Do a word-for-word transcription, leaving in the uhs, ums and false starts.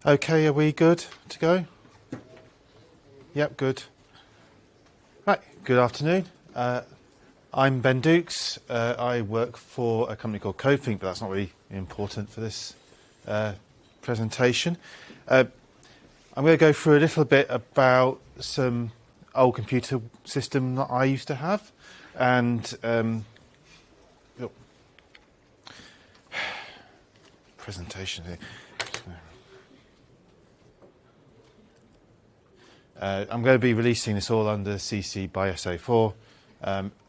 Okay, are we good to go? Yep, good. Right, good afternoon. Uh, I'm Ben Dukes. Uh, I work for a company called CodeThink, but that's not really important for this uh, presentation. Uh, I'm going to go through a little bit about some old computer system that I used to have, and um, oh, presentation here. Uh, I'm going to be releasing this all under C C by S O four, um,